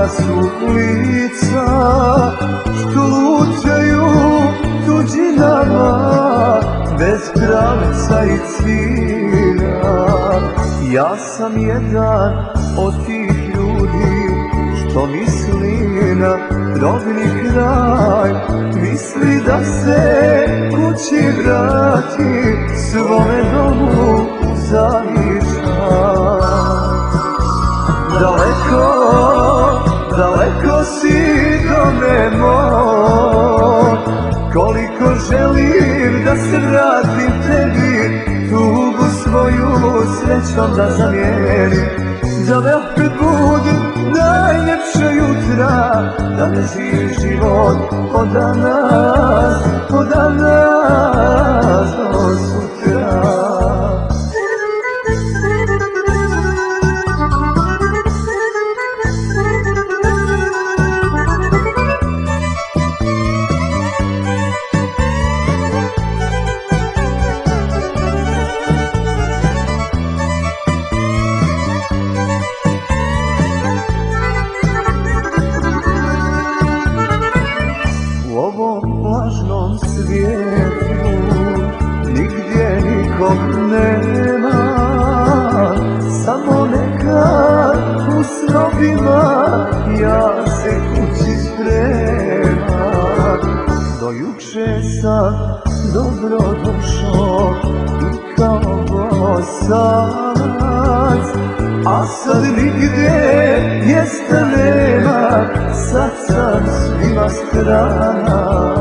Druga su lica što lutaju tuđinama bez pravca i cilja. Ja sam jedan od tih ljudi što misli na rodni kraj, misli da se kući vrati, svome domu zavičaj. Daleko, daleko si dome moj, koliko želim da se vratim tebi, tugu svoju srećom da zamijenim, da me opet budim najljepše jutra, da ne živi život od danas, od danas do sutra. U ovom lažnom svijetu nigdje nikog nema, samo nekad u snovima ja se kući spremam. Do juče sam dobro došao i kao bosanac, a sad nigdje mjesta nema, sad sam svima strana.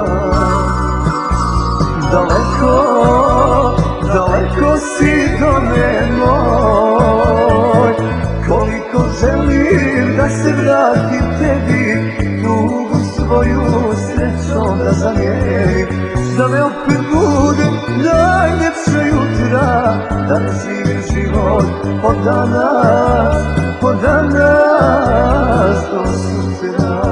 Daleko, daleko si dome moj, koliko želim da se vratim tebi, tugu svoju srećom da zamijenim, da me opet bude najljepše jutra, da ne živim život od danas, od danas do sutra.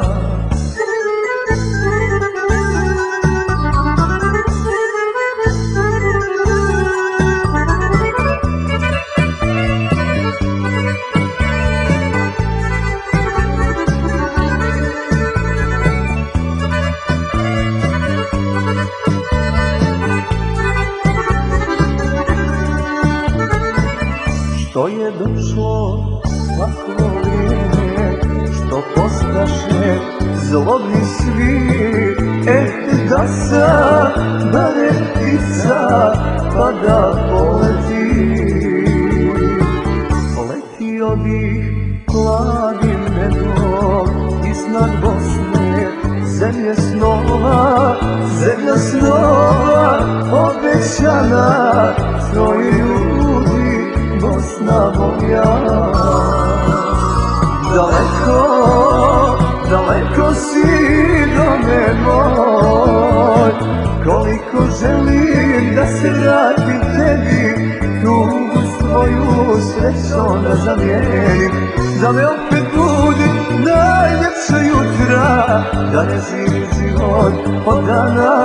Što je došlo svako vrijeme, što postaše zlobni svi, da sam barem ptica pa da poletim. Letio bih planim nebom iznad Bosne, zemlje snova, zemlja snova, obećana tvoji ljudi, Bosna moja. Daleko, daleko si dome moj, koliko želim da se vratim tebi, tugu svoju srećom da zamijenim, da me opet budi najljepše jutra, da ne živim život od dana